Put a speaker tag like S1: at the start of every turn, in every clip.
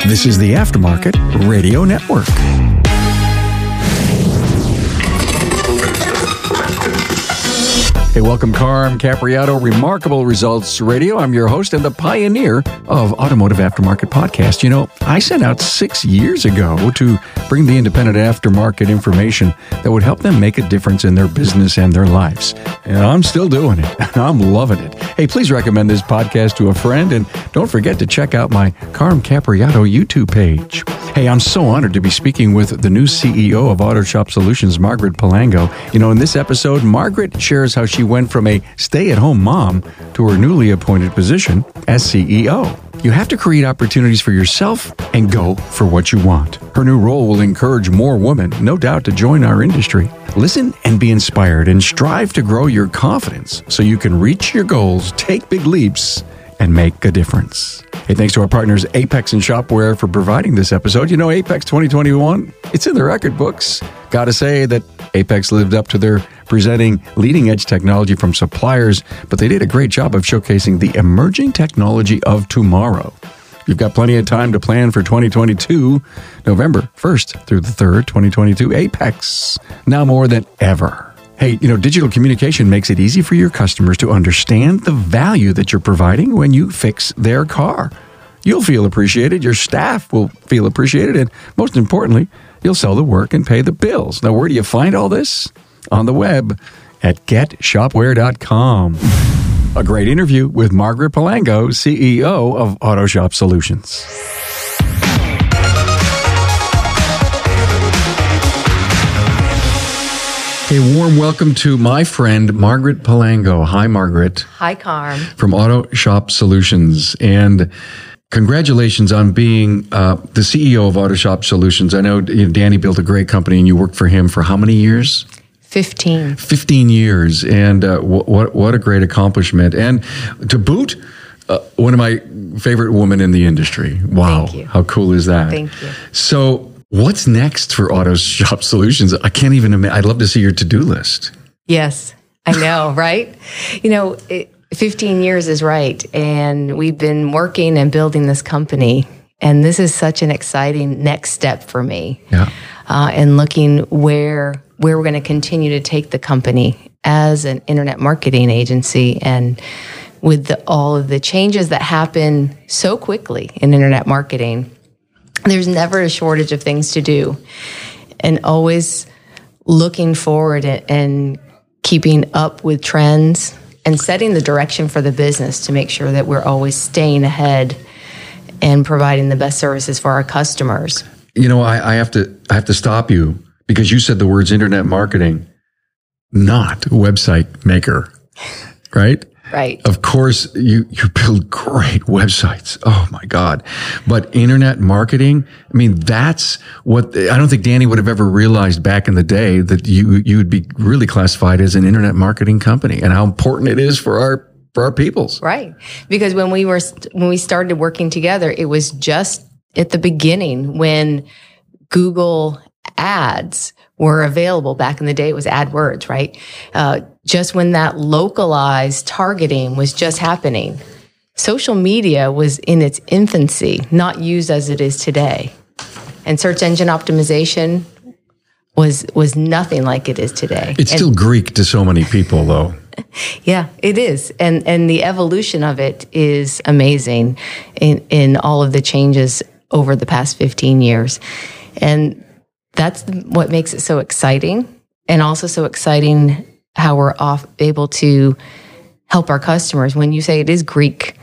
S1: This is the Aftermarket Radio Network. Hey, welcome, Carm Capriato, Remarkable Results Radio. I'm your host and the pioneer of Automotive Aftermarket Podcast. You know, I set out 6 years ago to bring the independent aftermarket information that would help them make a difference in their business and their lives. And I'm still doing it. I'm loving it. Hey, please recommend this podcast to a friend, and don't forget to check out my Carm Capriato YouTube page. Hey, I'm so honored to be speaking with the new CEO of Auto Shop Solutions, Margaret Palango. You know, in this episode, Margaret shares how she went from a stay-at-home mom to her newly appointed position as CEO. You have to create opportunities for yourself and go for what you want. Her new role will encourage more women, no doubt, to join our industry. Listen and be inspired and strive to grow your confidence so you can reach your goals, take big leaps, and make a difference. Hey, thanks to our partners Apex and Shopware for providing this episode. You know, Apex 2021, it's in the record books. Gotta say that Apex lived up to their presenting leading-edge technology from suppliers, but they did a great job of showcasing the emerging technology of tomorrow. You've got plenty of time to plan for 2022, November 1st through the 3rd, 2022. Apex, now more than ever. Hey, you know, digital communication makes it easy for your customers to understand the value that you're providing when you fix their car. You'll feel appreciated, your staff will feel appreciated, and most importantly, you'll sell the work and pay the bills. Now, where do you find all this? On the web at getshopware.com. A great interview with Margaret Palango, CEO of Auto Shop Solutions. A warm welcome to my friend, Margaret Palango. Hi, Margaret.
S2: Hi, Carm.
S1: From Auto Shop Solutions. And congratulations on being the CEO of Auto Shop Solutions. I know Danny built a great company and you worked for him for how many years?
S2: 15.
S1: 15 years. And what a great accomplishment. And to boot, one of my favorite women in the industry. Wow.
S2: Thank you.
S1: How cool is that?
S2: Thank you.
S1: So what's next for Auto Shop Solutions? I can't even imagine. I'd love to see your to-do list.
S2: Yes, I know, right? You know, 15 years is right. And we've been working and building this company. And this is such an exciting next step for me.
S1: Yeah.
S2: And looking where we're going to continue to take the company as an internet marketing agency. And with all of the changes that happen so quickly in internet marketing, there's never a shortage of things to do. And always looking forward and keeping up with trends and setting the direction for the business to make sure that we're always staying ahead and providing the best services for our customers.
S1: You know, I have to stop you because you said the words internet marketing, not website maker, right?
S2: Right.
S1: Of course, you build great websites. Oh my God. But internet marketing, I mean, that's what, I don't think Danny would have ever realized back in the day that you would be really classified as an internet marketing company and how important it is for our peoples.
S2: Right. Because when we started working together, it was just at the beginning when Google Ads were available. Back in the day, it was AdWords, right? Just when that localized targeting was just happening. Social media was in its infancy, not used as it is today. And search engine optimization was nothing like it is today.
S1: It's still Greek to so many people, though.
S2: Yeah, it is. And the evolution of it is amazing in all of the changes over the past 15 years. And that's what makes it so exciting, and also so exciting how we're able to help our customers. When you say it is Greek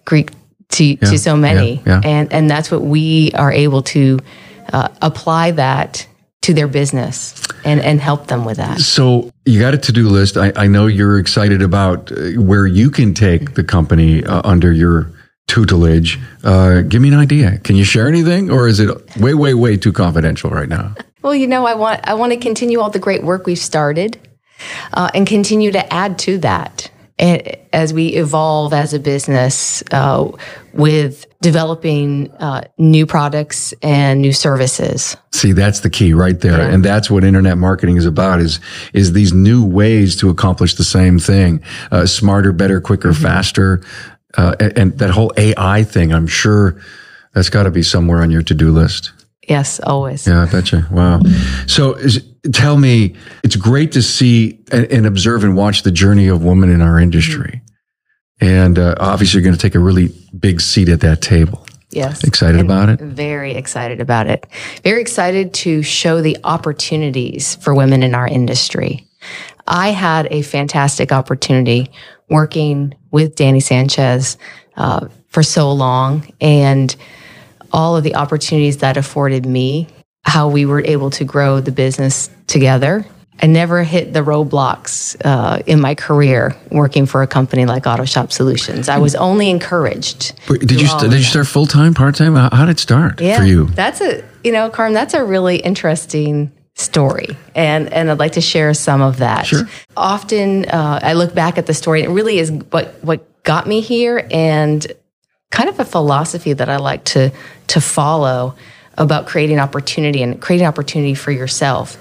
S2: to so many, and that's what we are able to apply that to their business and help them with that. So
S1: you got a to-do list. I know you're excited about where you can take the company under your tutelage. Give me an idea. Can you share anything, or is it way too confidential right now?
S2: Well, you know, I want to continue all the great work we've started, and continue to add to that as we evolve as a business with developing new products and new services.
S1: See, that's the key right there. Yeah. And that's what internet marketing is about, is these new ways to accomplish the same thing. Smarter, better, quicker, faster. And that whole AI thing, I'm sure That's got to be somewhere on your to-do list.
S2: Yes, always.
S1: Yeah, I betcha. Wow. So tell me, it's great to see and observe and watch the journey of women in our industry. And obviously, you're going to take a really big seat at that table.
S2: Yes.
S1: Excited about it?
S2: Very excited about it. Very excited to show the opportunities for women in our industry. I had a fantastic opportunity working with Danny Sanchez for so long, and all of the opportunities that afforded me, how we were able to grow the business together. I never hit the roadblocks in my career working for a company like Auto Shop Solutions. I was only encouraged.
S1: Did you start full-time, part-time? How did it start for you?
S2: That's Carm, that's a really interesting story. And I'd like to share some of that.
S1: Sure.
S2: Often I look back at the story, and it really is what got me here, and kind of a philosophy that I like to follow about creating opportunity for yourself.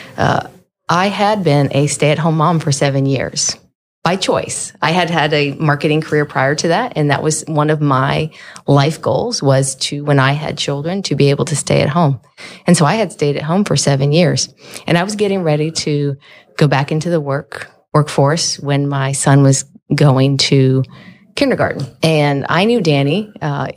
S2: I had been a stay-at-home mom for 7 years by choice. I had had a marketing career prior to that, and that was one of my life goals, was to, when I had children, to be able to stay at home. And so I had stayed at home for 7 years, and I was getting ready to go back into the workforce when my son was going to kindergarten. And I knew Danny,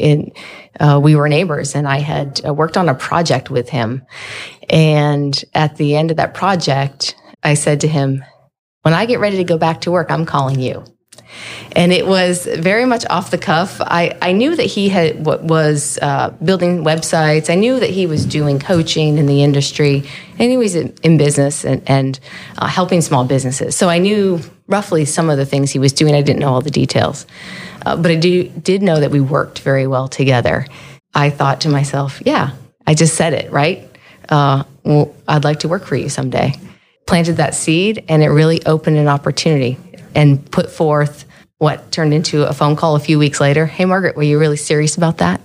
S2: we were neighbors, and I had worked on a project with him. And at the end of that project, I said to him, when I get ready to go back to work, I'm calling you. And it was very much off the cuff. I knew that he was building websites. I knew that he was doing coaching in the industry, and he was in business and helping small businesses. So I knew roughly some of the things he was doing. I didn't know all the details. But I did know that we worked very well together. I thought to myself, yeah, I just said it, right? Well, I'd like to work for you someday. Planted that seed, and it really opened an opportunity and put forth what turned into a phone call a few weeks later. Hey, Margaret, were you really serious about that?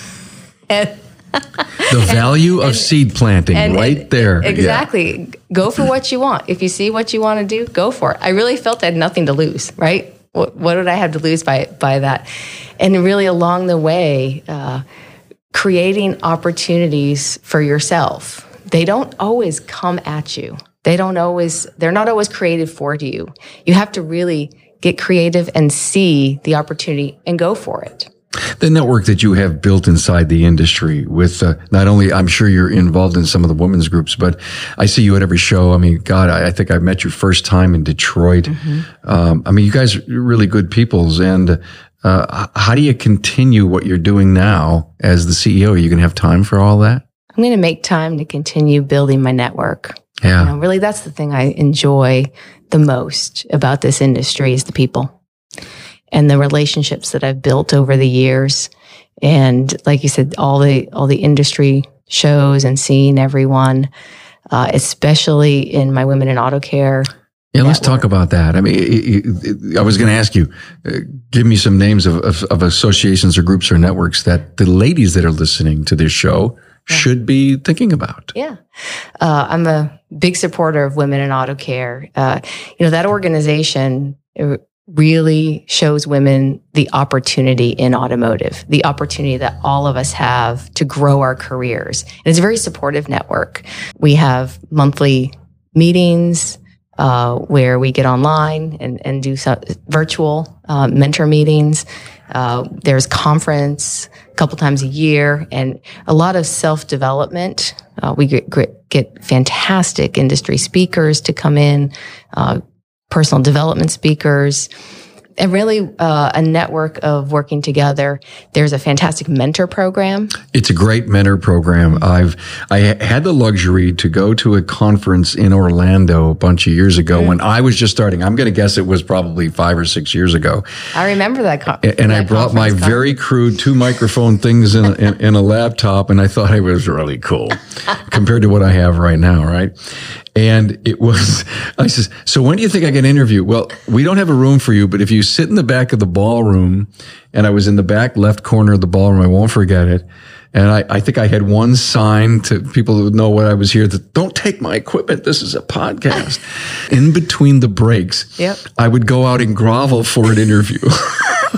S1: The value of seed planting right there.
S2: Exactly. Yeah. Go for what you want. If you see what you want to do, go for it. I really felt I had nothing to lose, right? What did I have to lose by that? And really along the way, creating opportunities for yourself. They don't always come at you. They're not always created for you. You have to really get creative and see the opportunity and go for it.
S1: The network that you have built inside the industry with not only, I'm sure you're involved in some of the women's groups, but I see you at every show. I mean, God, I think I met you first time in Detroit. Mm-hmm. I mean, you guys are really good peoples. And how do you continue what you're doing now as the CEO? Are you going to have time for all that?
S2: I'm going to make time to continue building my network.
S1: Yeah.
S2: Really, that's the thing I enjoy the most about this industry is the people and the relationships that I've built over the years. And like you said, all the industry shows and seeing everyone, especially in my Women in Auto Care.
S1: Yeah, let's talk about that. I mean, I was going to ask you, give me some names of associations or groups or networks that the ladies that are listening to this show should be thinking about.
S2: Yeah. I'm a big supporter of Women in Auto Care. That organization really shows women the opportunity in automotive, the opportunity that all of us have to grow our careers. And it's a very supportive network. We have monthly meetings where we get online and do some virtual mentor meetings. There's conference a couple times a year and a lot of self-development. We get fantastic industry speakers to come in, personal development speakers, and really a network of working together. There's a fantastic mentor program.
S1: It's a great mentor program. I had the luxury to go to a conference in Orlando a bunch of years ago when I was just starting. I'm going to guess it was probably 5 or 6 years ago.
S2: I remember that.
S1: And I brought my very crude 2 microphone things in a laptop, and I thought it was really cool compared to what I have right now, right? And I said, so when do you think I can interview? Well, we don't have a room for you, but if you sit in the back of the ballroom, and I was in the back left corner of the ballroom, I won't forget it. And I think I had one sign to people who would know what I was here that don't take my equipment. This is a podcast. In between the breaks, I would go out and grovel for an interview.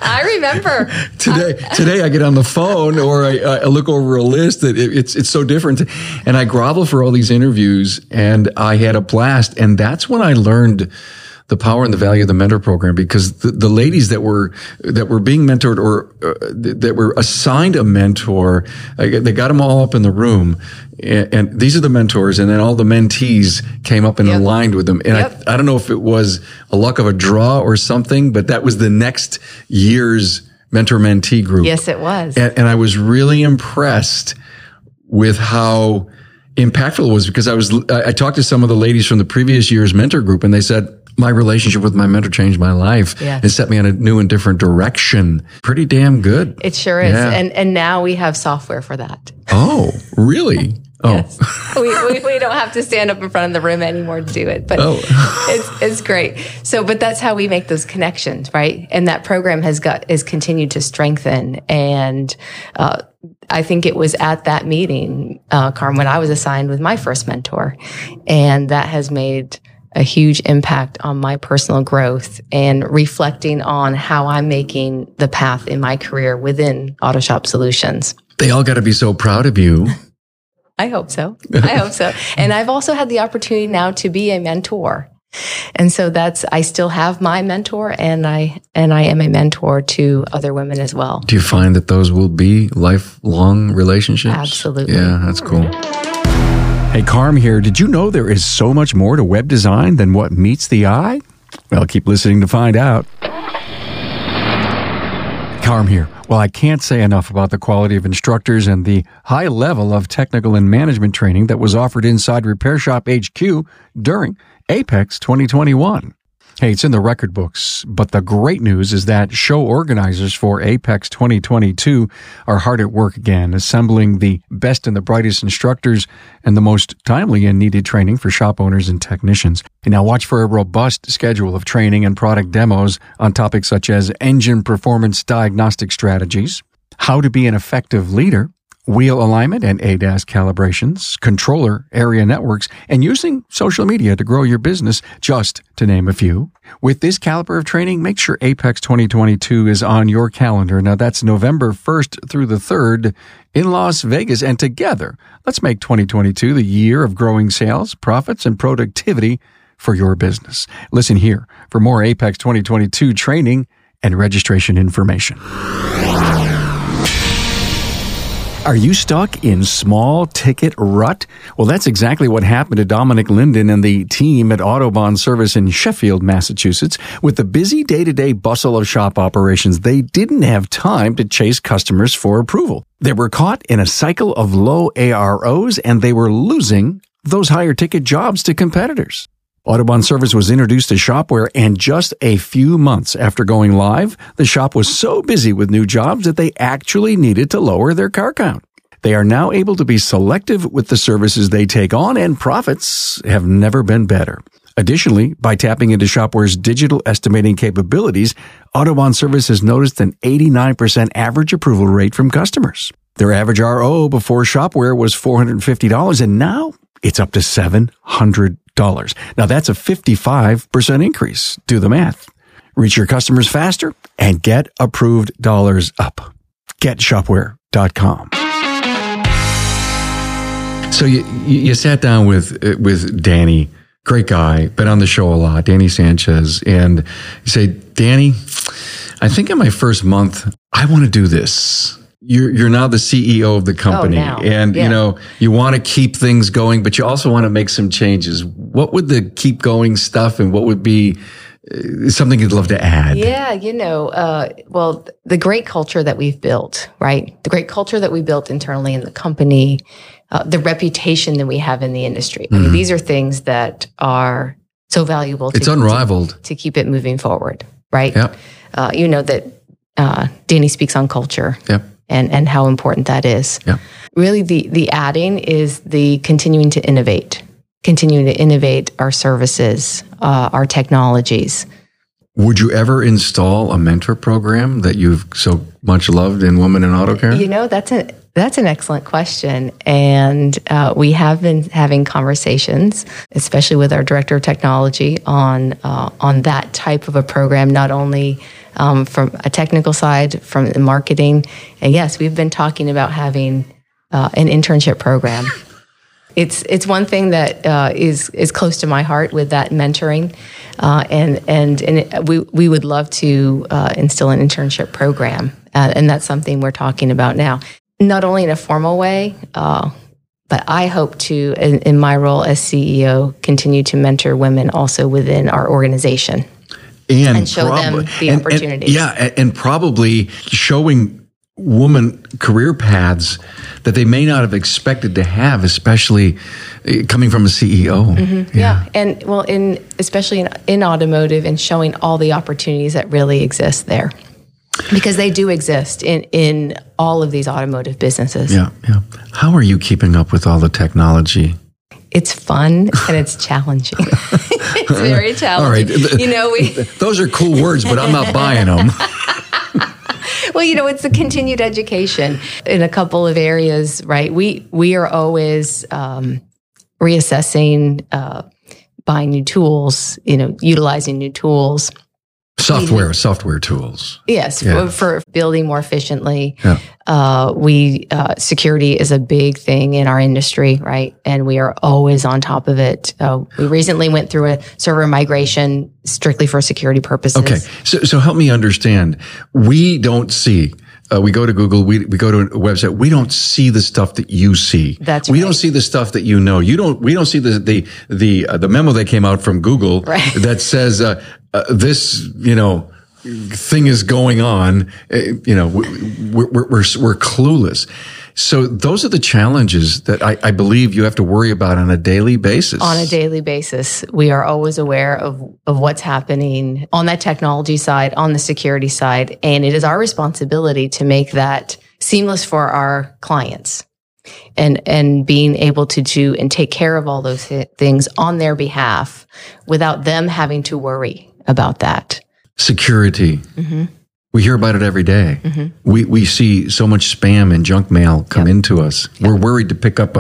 S2: I remember.
S1: Today I get on the phone or I look over a list that it's so different. And I grovel for all these interviews, and I had a blast. And that's when I learned the power and the value of the mentor program, because the ladies that were being mentored or that were assigned a mentor, they got them all up in the room, and these are the mentors, and then all the mentees came up and aligned with them. And I don't know if it was a luck of a draw or something, but that was the next year's mentor-mentee group.
S2: Yes, it was.
S1: And I was really impressed with how impactful it was, because I talked to some of the ladies from the previous year's mentor group, and they said, my relationship with my mentor changed my life and set me on a new and different direction. Pretty damn good.
S2: It sure is. Yeah. And now we have software for that.
S1: Oh, really?
S2: Yes. We don't have to stand up in front of the room anymore to do it, but it's great. So, but that's how we make those connections, right? And that program has continued to strengthen. And, I think it was at that meeting, Carm, when I was assigned with my first mentor, and that has made a huge impact on my personal growth and reflecting on how I'm making the path in my career within AutoShop Solutions.
S1: They all got to be so proud of you.
S2: I hope so. And I've also had the opportunity now to be a mentor. And so I still have my mentor, and I am a mentor to other women as well.
S1: Do you find that those will be lifelong relationships?
S2: Absolutely.
S1: Yeah, that's cool. Hey, Carm here. Did you know there is so much more to web design than what meets the eye? Well, keep listening to find out. Carm here. Well, I can't say enough about the quality of instructors and the high level of technical and management training that was offered inside Repair Shop HQ during Apex 2021. Hey, it's in the record books, but the great news is that show organizers for Apex 2022 are hard at work again, assembling the best and the brightest instructors and the most timely and needed training for shop owners and technicians. And now watch for a robust schedule of training and product demos on topics such as engine performance diagnostic strategies, how to be an effective leader, wheel alignment and ADAS calibrations, controller area networks, and using social media to grow your business, just to name a few. With this caliber of training, make sure Apex 2022 is on your calendar. Now, that's November 1st through the 3rd in Las Vegas. And together, let's make 2022 the year of growing sales, profits, and productivity for your business. Listen here for more Apex 2022 training and registration information. Are you stuck in small ticket rut? Well, that's exactly what happened to Dominic Linden and the team at Autobahn Service in Sheffield, Massachusetts. With the busy day-to-day bustle of shop operations, they didn't have time to chase customers for approval. They were caught in a cycle of low AROs, and they were losing those higher ticket jobs to competitors. Autobahn Service was introduced to Shopware, and just a few months after going live, the shop was so busy with new jobs that they actually needed to lower their car count. They are now able to be selective with the services they take on, and profits have never been better. Additionally, by tapping into Shopware's digital estimating capabilities, Autobahn Service has noticed an 89% average approval rate from customers. Their average RO before Shopware was $450, and now it's up to $700. Now, that's a 55% increase. Do the math. Reach your customers faster and get approved dollars up. GetShopware.com. So you sat down with Danny, great guy, been on the show a lot, Danny Sanchez, and you say, Danny, I think in my first month, I want to do this. You're now the CEO of the company, you want to keep things going, but you also want to make some changes. What would the keep going stuff, and what would be something you'd love to add? Yeah,
S2: well, the great culture that we've built, right? The great culture that we built internally in the company, the reputation that we have in the industry. I mean, these are things that are so valuable.
S1: It's unrivaled
S2: to keep it moving forward, right?
S1: Yep.
S2: That Danny speaks on culture.
S1: Yep.
S2: And how important that is.
S1: Yeah.
S2: Really, the adding is the continuing to innovate our services, our technologies.
S1: Would you ever install a mentor program that you've so much loved in Women in Auto Care?
S2: That's an excellent question. And we have been having conversations, especially with our director of technology, on that type of a program, not only from a technical side, from the marketing. And yes, we've been talking about having an internship program. It's one thing that is close to my heart with that mentoring, and we would love to instill an internship program, and that's something we're talking about now. Not only in a formal way, but I hope to, in my role as CEO, continue to mentor women also within our organization and show them the opportunities.
S1: And probably showing woman career paths that they may not have expected to have, especially coming from a CEO.
S2: Mm-hmm. Yeah. And well, especially in automotive, and showing all the opportunities that really exist there, because they do exist in all of these automotive businesses.
S1: Yeah. How are you keeping up with all the technology?
S2: It's fun and it's challenging. It's very challenging.
S1: All right. Those are cool words, but I'm not buying them.
S2: Well, it's a continued education in a couple of areas, right? We are always reassessing, buying new tools, utilizing new tools. Software tools. Yes,
S1: yeah.
S2: for building more efficiently.
S1: Yeah.
S2: Security is a big thing in our industry, right? And we are always on top of it. We recently went through a server migration strictly for security purposes.
S1: Okay, so help me understand. We don't see. We go to Google. We go to a website. We don't see the stuff that you see.
S2: That's
S1: we
S2: right.
S1: don't see the stuff that you know. We don't see the memo that came out from Google that says this thing is going on. We're clueless. So those are the challenges that I believe you have to worry about on a daily basis.
S2: On a daily basis, we are always aware of what's happening on that technology side, on the security side, and it is our responsibility to make that seamless for our clients, and being able to do and take care of all those things on their behalf without them having to worry about that.
S1: Security. Mm-hmm. We hear about it every day. Mm-hmm. We see so much spam and junk mail come into us. Yep. We're worried to pick up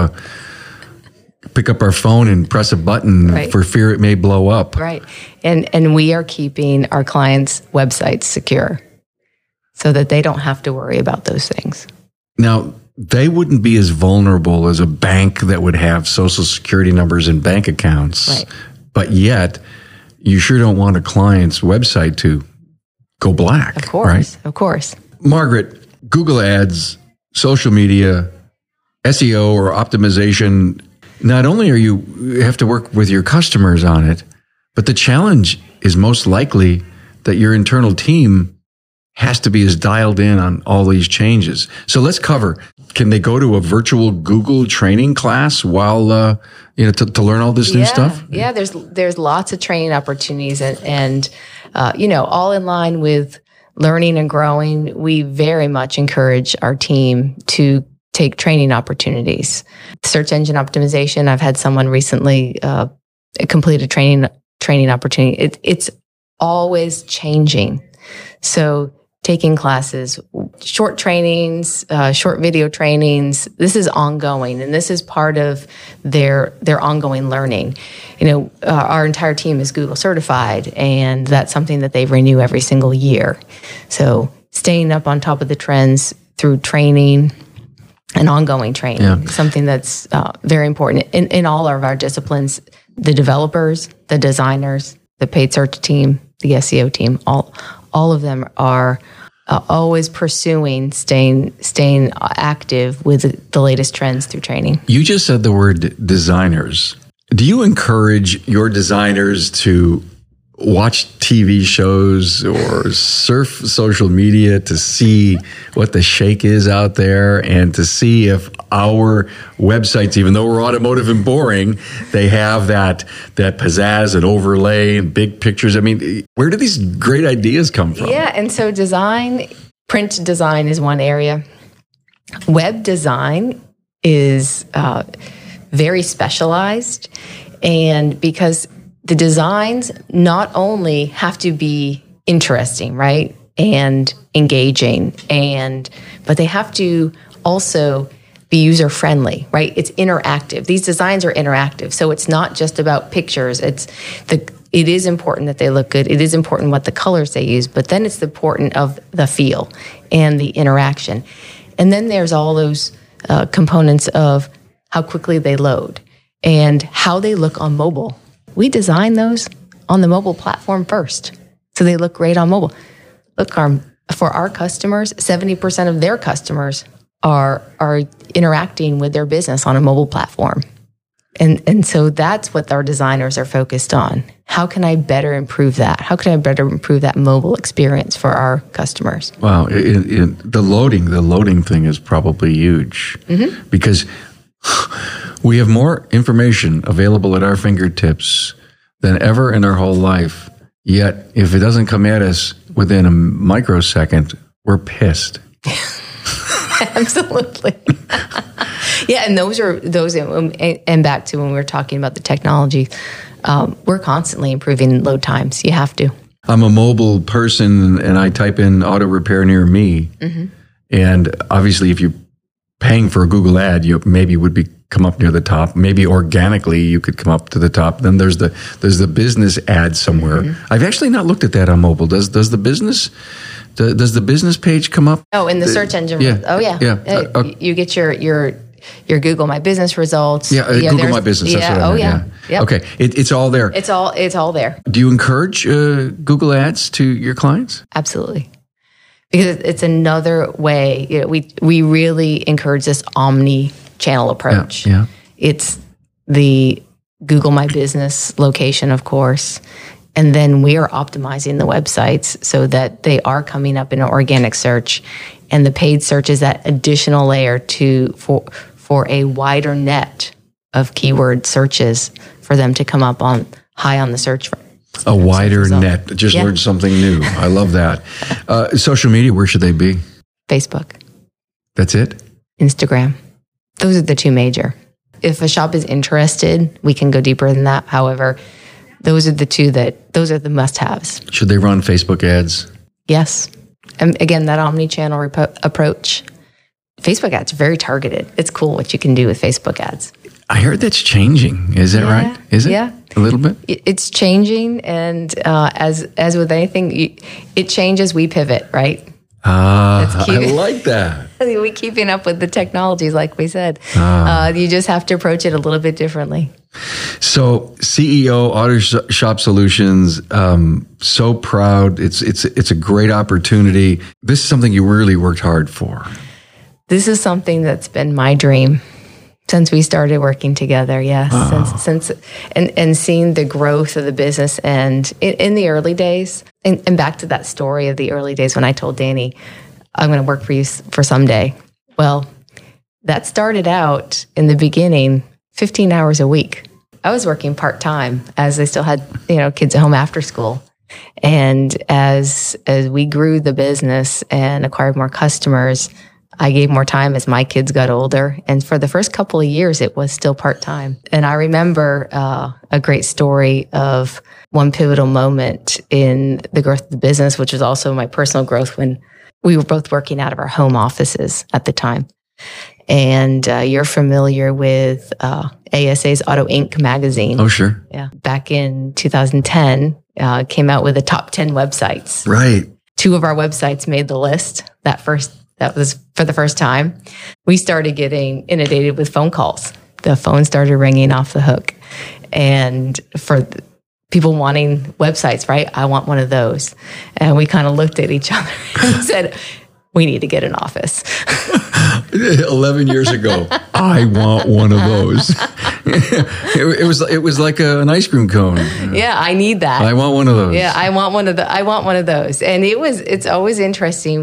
S1: our phone and press a button for fear it may blow up.
S2: Right. And we are keeping our clients' websites secure so that they don't have to worry about those things.
S1: Now, they wouldn't be as vulnerable as a bank that would have social security numbers and bank accounts.
S2: Right.
S1: But yet, you sure don't want a client's website to go black.
S2: Of course,
S1: right?
S2: Of course.
S1: Margaret, Google Ads, social media, SEO or optimization, not only you have to work with your customers on it, but the challenge is most likely that your internal team has to be as dialed in on all these changes. So let's cover, can they go to a virtual Google training class while, to learn all this new stuff?
S2: Yeah, there's lots of training opportunities and all in line with learning and growing. We very much encourage our team to take training opportunities. Search engine optimization, I've had someone recently complete a training opportunity. It's always changing. So taking classes, short trainings, short video trainings, this is ongoing, and this is part of their ongoing learning. Our entire team is Google certified, and that's something that they renew every single year. So staying up on top of the trends through training and ongoing training is something that's very important in all of our disciplines. The developers, the designers, the paid search team, the SEO team, all of them are always pursuing staying active with the latest trends through training.
S1: You just said the word designers. Do you encourage your designers to watch TV shows or surf social media to see what the shake is out there and to see if our websites, even though we're automotive and boring, they have that pizzazz and overlay and big pictures? I mean, where do these great ideas come from?
S2: Yeah, and so print design is one area. Web design is very specialized, and because the designs not only have to be interesting, right, and engaging, but they have to also be user-friendly, right? It's interactive. These designs are interactive, so it's not just about pictures. It's it is important that they look good. It is important what the colors they use, but then it's important of the feel and the interaction. And then there's all those components of how quickly they load and how they look on mobile. We design those on the mobile platform first, so they look great on mobile. Look, for our customers, 70% of their customers are interacting with their business on a mobile platform. And so that's what our designers are focused on. How can I better improve that? How can I better improve that mobile experience for our customers?
S1: Wow. The loading thing is probably huge because we have more information available at our fingertips than ever in our whole life. Yet, if it doesn't come at us within a microsecond, we're pissed.
S2: Absolutely. Yeah, and those, and back to when we were talking about the technology, we're constantly improving load times. You have to.
S1: I'm a mobile person, and I type in auto repair near me, and obviously, if you're paying for a Google ad, you maybe would come up near the top. Maybe organically, you could come up to the top. Then there's the business ad somewhere. I've actually not looked at that on mobile. Does the business page come up?
S2: Oh, in the search engine.
S1: Yeah.
S2: Oh, yeah. You get your Google My Business results.
S1: Yeah, Google My Business. That's what I meant.
S2: Yeah. Yep.
S1: Okay, it's all there.
S2: It's all there.
S1: Do you encourage Google Ads to your clients?
S2: Absolutely, because it's another way. You know, we really encourage this omni-channel approach.
S1: Yeah.
S2: It's the Google My Business location, of course. And then we are optimizing the websites so that they are coming up in an organic search, and the paid search is that additional layer for a wider net of keyword searches for them to come up high on the search.
S1: A wider net. Just learned something new. I love that. Social media, where should they be?
S2: Facebook. That's
S1: it?
S2: Instagram. Those are the two major. If a shop is interested, we can go deeper than that. However, those are those are the must-haves.
S1: Should they run Facebook ads?
S2: Yes. And again, that omni-channel approach. Facebook ads are very targeted. It's cool what you can do with Facebook ads.
S1: I heard that's changing. Is that right? Is it?
S2: Yeah.
S1: A little bit?
S2: It's changing. And as with anything, it changes, we pivot, right?
S1: I like that.
S2: We keeping up with the technologies, like we said. You just have to approach it a little bit differently.
S1: So, CEO Auto Shop Solutions, so proud. It's a great opportunity. This is something you really worked hard for.
S2: This is something that's been my dream since we started working together. Yes, since and seeing the growth of the business, and in the early days, and back to that story of the early days when I told Danny, I'm going to work for you for someday. Well, that started out in the beginning, 15 hours a week. I was working part-time as I still had, kids at home after school. And as we grew the business and acquired more customers, I gave more time as my kids got older. And for the first couple of years, it was still part-time. And I remember a great story of one pivotal moment in the growth of the business, which was also my personal growth when we were both working out of our home offices at the time. And you're familiar with ASA's Auto Inc. magazine.
S1: Oh, sure.
S2: Yeah. Back in 2010, came out with the top 10 websites.
S1: Right.
S2: 2 of our websites made the list. That was for the first time. We started getting inundated with phone calls. The phone started ringing off the hook. And for people wanting websites, right? I want one of those. And we kind of looked at each other and said, we need to get an office.
S1: 11 years ago, I want one of those. It was like an ice cream cone.
S2: Yeah, I need that.
S1: I want one of those.
S2: Yeah, I want one of those. And it's always interesting.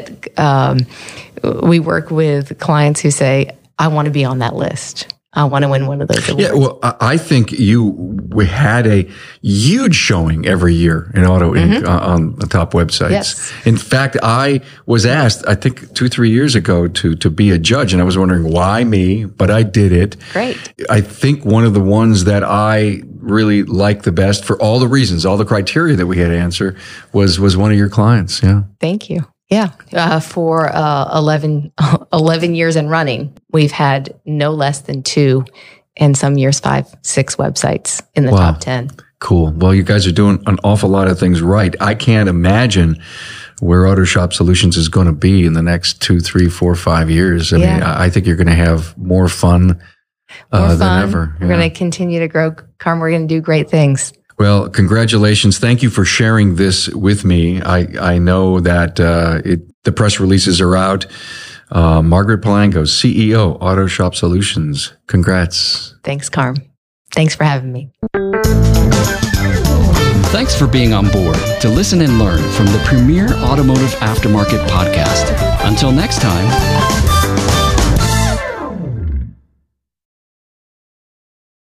S2: We work with clients who say, I want to be on that list. I want to win one of those awards.
S1: Yeah, well, I think we had a huge showing every year in Auto Inc. On the top websites.
S2: Yes.
S1: In fact, I was asked, I think 2-3 years ago, to be a judge, and I was wondering why me, but I did it.
S2: Great.
S1: I think one of the ones that I really liked the best for all the reasons, all the criteria that we had to answer was one of your clients. Yeah.
S2: Thank you. Yeah. For 11 years and running, we've had no less than 2, and some years 5, 6 websites in the top 10.
S1: Cool. Well, you guys are doing an awful lot of things right. I can't imagine where Auto Shop Solutions is going to be in the next 2, 3, 4, 5 years. I mean, I think you're going to have more fun than ever.
S2: We're going to continue to grow, Carm. We're going to do great things.
S1: Well, congratulations. Thank you for sharing this with me. I know that the press releases are out. Margaret Polanco, CEO, Auto Shop Solutions. Congrats.
S2: Thanks, Carm. Thanks for having me.
S3: Thanks for being on board to listen and learn from the premier automotive aftermarket podcast. Until next time.